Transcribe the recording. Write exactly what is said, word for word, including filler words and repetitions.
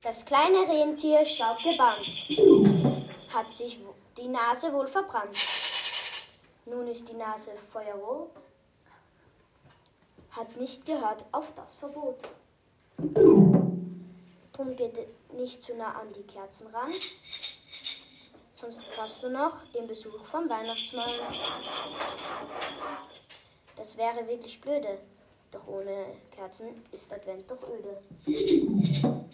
Das kleine Rentier schaut gebannt, hat sich die Nase wohl verbrannt. Nun ist die Nase feuerrot, hat nicht gehört auf das Verbot. Drum geht nicht zu nah an die Kerzen ran, sonst verpasst du noch den Besuch vom Weihnachtsmann. Das wäre wirklich blöde, doch ohne Kerzen ist Advent doch öde.